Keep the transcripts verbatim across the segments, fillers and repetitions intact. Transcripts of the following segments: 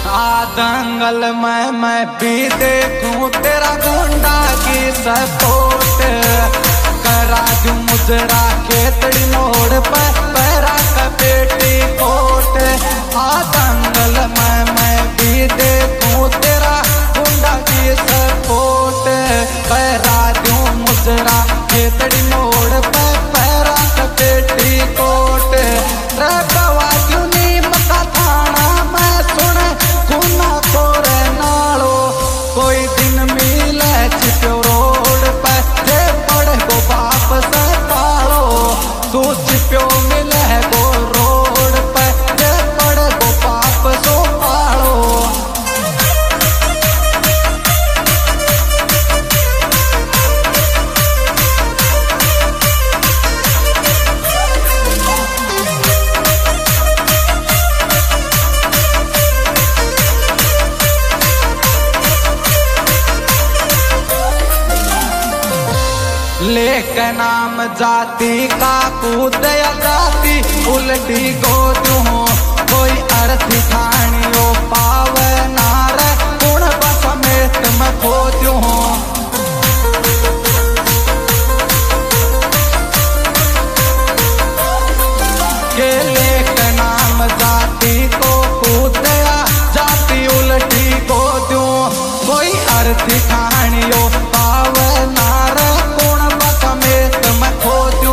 आ दंगल में मैं भी देखूं तेरा गुंडा की सपोर्ट करा दूं मुजरा खेतड़ी मोड़ पर पैरा का पेटी कोट। आ दंगल में मैं भी देखूं तेरा गुंडा की सपोर्ट करा दूं मुजरा खेतड़ी मोड़ पर पैरा का पेटी कोट। रे बवा क्यों नीम का थाना मैं सुन गुना कोरे नालो कोई दिन मिले छिपो रोड पर जे पड़े को बाप से पालो तू छिपो मिले को रोड पर जे पड़े को बाप सो पालो। लेके नाम जाति का कूदया जाति उल्टी गोदू कोई अर्थी ठाणियो पावे नार गुण समेत मैं खोदू के लेके नाम जाति को कूदया जाति उल्टी गोदू कोई अर्थी ठाणियो पावे नार समेत मैं खोजू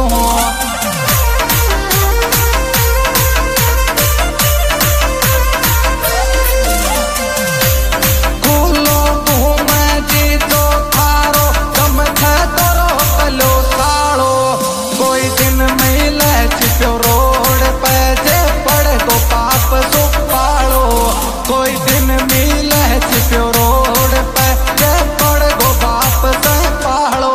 खुलो घूमे जी तो थारो कम थे तोरो कलो साड़ो कोई दिन मिले छिपो रोड पे जे पड़े तो पाप सो पालो कोई दिन मिले छिपो रोड पे जे पड़े को बाप से पालो।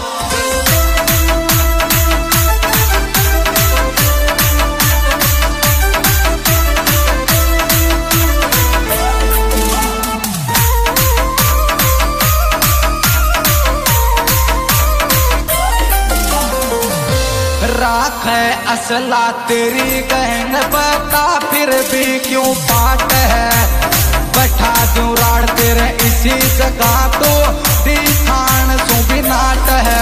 राख है असला तेरी गहन बता फिर भी क्यों पाट है बैठा दूं राड़ तेरे इसी जगह तो दिखान सु भी नाट है।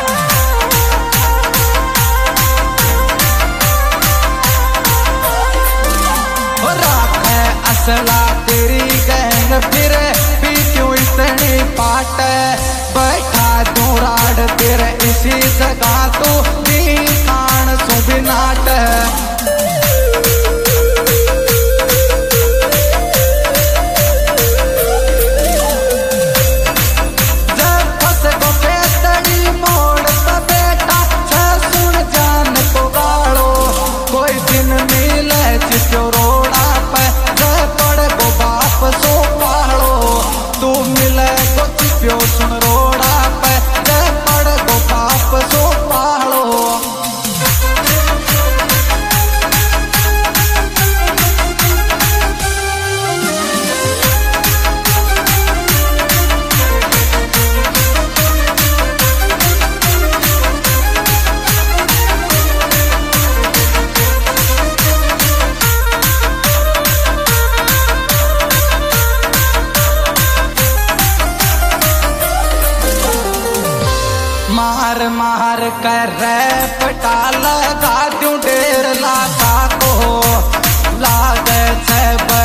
राख है असला तेरी गहन फिर भी क्यों इतनी पाट है बैठा दूं राड़ तेरे इसी जगह तो दिखान सु भी नाट है। सुन रोड़ा पे जे पड़ को पाप सो पालो। मार मार कर पटा लगा दूं डेर लाता को लागे छे